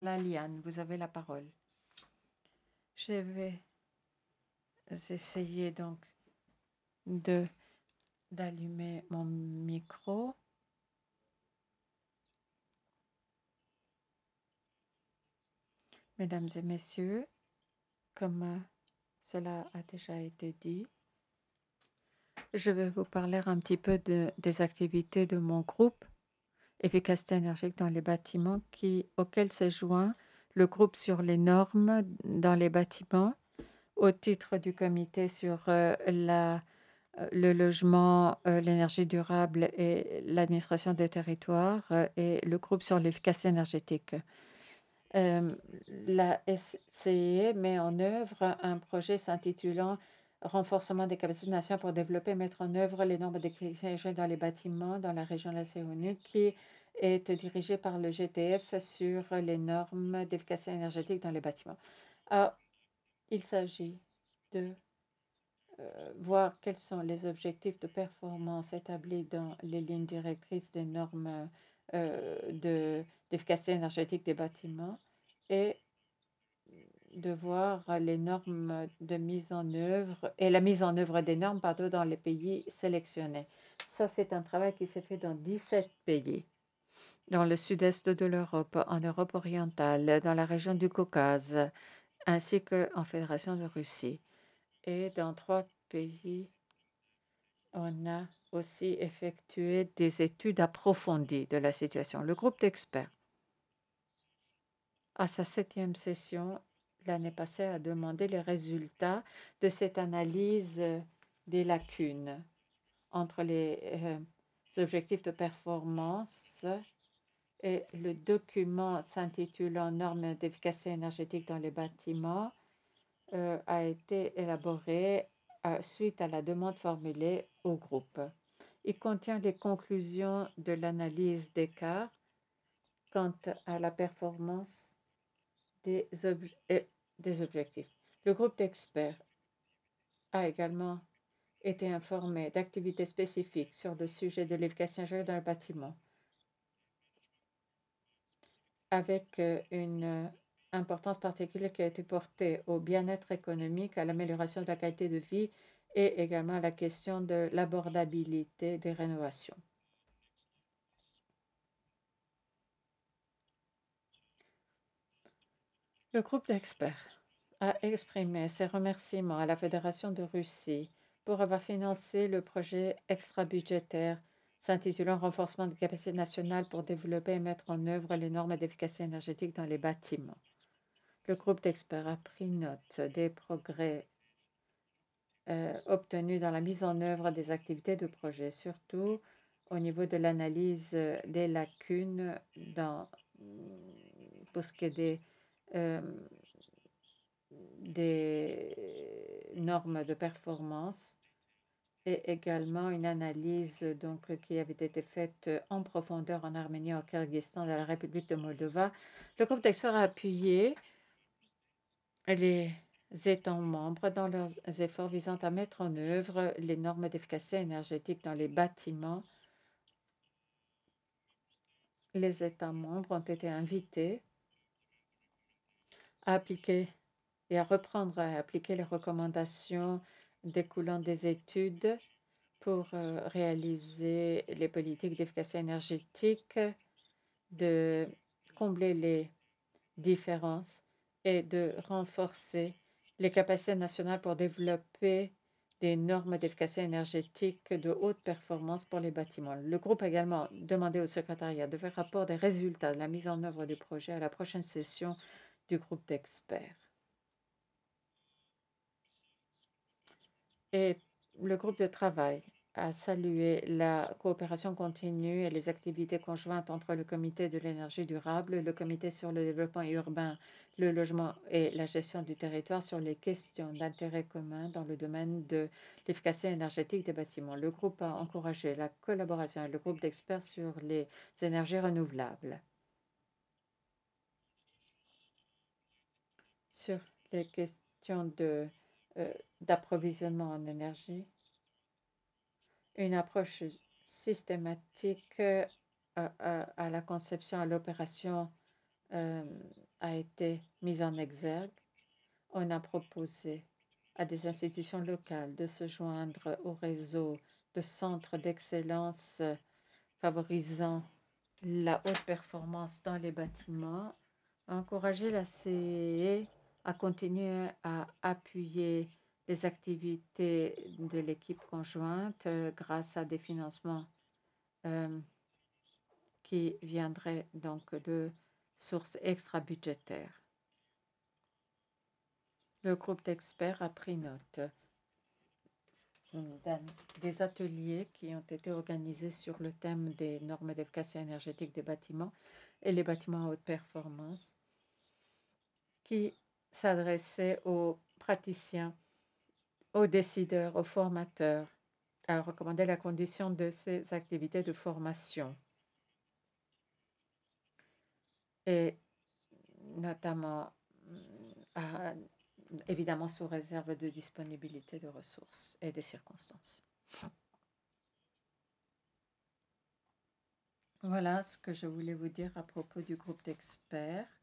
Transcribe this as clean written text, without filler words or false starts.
Liane, vous avez la parole. Je vais essayer donc de d'allumer mon micro. Mesdames et messieurs, comme cela a déjà été dit, je vais vous parler un petit peu des activités de mon groupe Efficacité énergétique dans les bâtiments auquel s'est joint le groupe sur les normes dans les bâtiments au titre du comité sur le logement, l'énergie durable et l'administration des territoires et le groupe sur l'efficacité énergétique. La SCE met en œuvre un projet s'intitulant Renforcement des capacités nationales pour développer et mettre en œuvre les normes d'efficacité dans les bâtiments dans la région de la CONU qui est dirigé par le GTF sur les normes d'efficacité énergétique dans les bâtiments. Alors, il s'agit de voir quels sont les objectifs de performance établis dans les lignes directrices des normes d'efficacité énergétique des bâtiments et de voir les normes de mise en œuvre et la mise en œuvre des normes dans les pays sélectionnés. Ça, c'est un travail qui s'est fait dans 17 pays, dans le sud-est de l'Europe, en Europe orientale, dans la région du Caucase, ainsi qu'en Fédération de Russie. Et dans 3 pays, on a aussi effectué des études approfondies de la situation. Le groupe d'experts, à sa 7e session, l'année passée, a demandé les résultats de cette analyse des lacunes entre les objectifs de performance et le document s'intitulant Normes d'efficacité énergétique dans les bâtiments a été élaboré suite à la demande formulée au groupe. Il contient les conclusions de l'analyse d'écart quant à la performance des objectifs. Le groupe d'experts a également été informé d'activités spécifiques sur le sujet de l'efficacité énergétique dans le bâtiment, avec une importance particulière qui a été portée au bien-être économique, à l'amélioration de la qualité de vie et également à la question de l'abordabilité des rénovations. Le groupe d'experts a exprimé ses remerciements à la Fédération de Russie pour avoir financé le projet extra-budgétaire s'intitulant Renforcement des capacités nationales pour développer et mettre en œuvre les normes d'efficacité énergétique dans les bâtiments. Le groupe d'experts a pris note des progrès obtenus dans la mise en œuvre des activités de projet, surtout au niveau de l'analyse des lacunes pour ce qui est des normes de performance et également une analyse qui avait été faite en profondeur en Arménie, au Kyrgyzstan, dans la République de Moldova. Le groupe d'experts a appuyé les États membres dans leurs efforts visant à mettre en œuvre les normes d'efficacité énergétique dans les bâtiments. Les États membres ont été invités à appliquer et à reprendre et à appliquer les recommandations découlant des études pour réaliser les politiques d'efficacité énergétique, de combler les différences et de renforcer les capacités nationales pour développer des normes d'efficacité énergétique de haute performance pour les bâtiments. Le groupe a également demandé au secrétariat de faire rapport des résultats de la mise en œuvre du projet à la prochaine session du groupe d'experts. Et le groupe de travail a salué la coopération continue et les activités conjointes entre le comité de l'énergie durable, le comité sur le développement urbain, le logement et la gestion du territoire sur les questions d'intérêt commun dans le domaine de l'efficacité énergétique des bâtiments. Le groupe a encouragé la collaboration avec le groupe d'experts sur les énergies renouvelables, sur les questions d'approvisionnement en énergie, une approche systématique à la conception, à l'opération été mis en exergue. On a proposé à des institutions locales de se joindre au réseau de centres d'excellence favorisant la haute performance dans les bâtiments, encourager la CEE à continuer à appuyer les activités de l'équipe conjointe grâce à des financements qui viendraient donc de sources extra-budgétaires. Le groupe d'experts a pris note des ateliers qui ont été organisés sur le thème des normes d'efficacité énergétique des bâtiments et les bâtiments à haute performance, qui s'adressaient aux praticiens, aux décideurs, aux formateurs, à recommander la condition de ces activités de formation, et notamment évidemment sous réserve de disponibilité de ressources et de circonstances. Voilà ce que je voulais vous dire à propos du groupe d'experts.